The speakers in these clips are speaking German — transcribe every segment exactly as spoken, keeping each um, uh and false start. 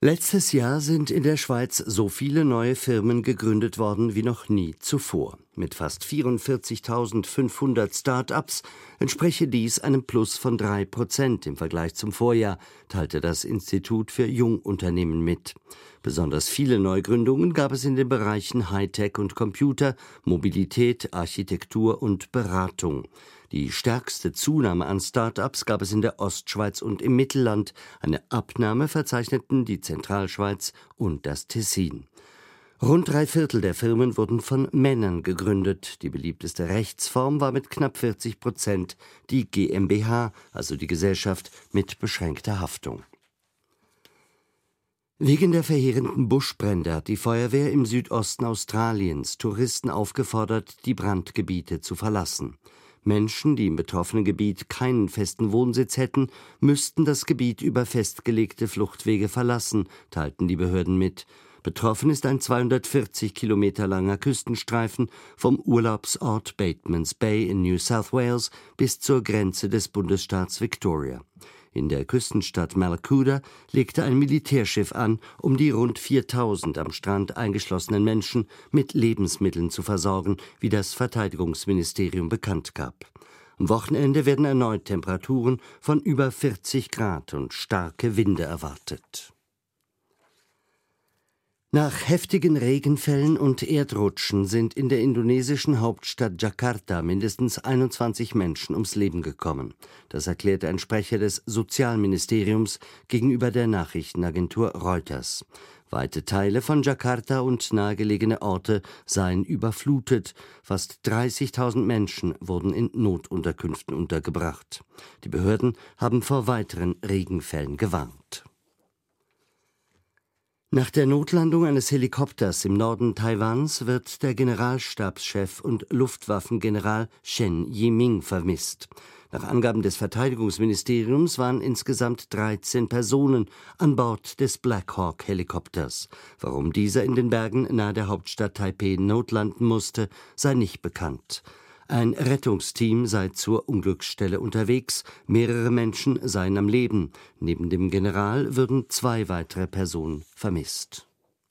Letztes Jahr sind in der Schweiz so viele neue Firmen gegründet worden wie noch nie zuvor. Mit fast vierundvierzigtausendfünfhundert Start-ups entspreche dies einem Plus von drei Prozent im Vergleich zum Vorjahr, teilte das Institut für Jungunternehmen mit. Besonders viele Neugründungen gab es in den Bereichen Hightech und Computer, Mobilität, Architektur und Beratung. Die stärkste Zunahme an Start-ups gab es in der Ostschweiz und im Mittelland. Eine Abnahme verzeichneten die Zentralschweiz und das Tessin. Rund drei Viertel der Firmen wurden von Männern gegründet. Die beliebteste Rechtsform war mit knapp vierzig Prozent die GmbH, also die Gesellschaft mit beschränkter Haftung. Wegen der verheerenden Buschbrände hat die Feuerwehr im Südosten Australiens Touristen aufgefordert, die Brandgebiete zu verlassen. Menschen, die im betroffenen Gebiet keinen festen Wohnsitz hätten, müssten das Gebiet über festgelegte Fluchtwege verlassen, teilten die Behörden mit. Betroffen ist ein zweihundertvierzig Kilometer langer Küstenstreifen vom Urlaubsort Batemans Bay in New South Wales bis zur Grenze des Bundesstaats Victoria. In der Küstenstadt Malakuta legte ein Militärschiff an, um die rund viertausend am Strand eingeschlossenen Menschen mit Lebensmitteln zu versorgen, wie das Verteidigungsministerium bekannt gab. Am Wochenende werden erneut Temperaturen von über vierzig Grad und starke Winde erwartet. Nach heftigen Regenfällen und Erdrutschen sind in der indonesischen Hauptstadt Jakarta mindestens einundzwanzig Menschen ums Leben gekommen. Das erklärte ein Sprecher des Sozialministeriums gegenüber der Nachrichtenagentur Reuters. Weite Teile von Jakarta und nahegelegene Orte seien überflutet. Fast dreißigtausend Menschen wurden in Notunterkünften untergebracht. Die Behörden haben vor weiteren Regenfällen gewarnt. Nach der Notlandung eines Helikopters im Norden Taiwans wird der Generalstabschef und Luftwaffengeneral Chen Yiming vermisst. Nach Angaben des Verteidigungsministeriums waren insgesamt dreizehn Personen an Bord des Black Hawk-Helikopters. Warum dieser in den Bergen nahe der Hauptstadt Taipeh notlanden musste, sei nicht bekannt. Ein Rettungsteam sei zur Unglücksstelle unterwegs, mehrere Menschen seien am Leben. Neben dem General würden zwei weitere Personen vermisst.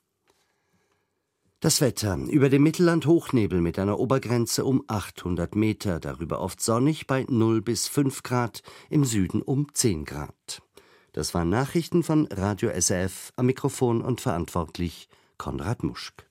Das Wetter. Über dem Mittelland Hochnebel mit einer Obergrenze um achthundert Meter, darüber oft sonnig bei null bis fünf Grad, im Süden um zehn Grad. Das waren Nachrichten von Radio S R F, am Mikrofon und verantwortlich Konrad Muschk.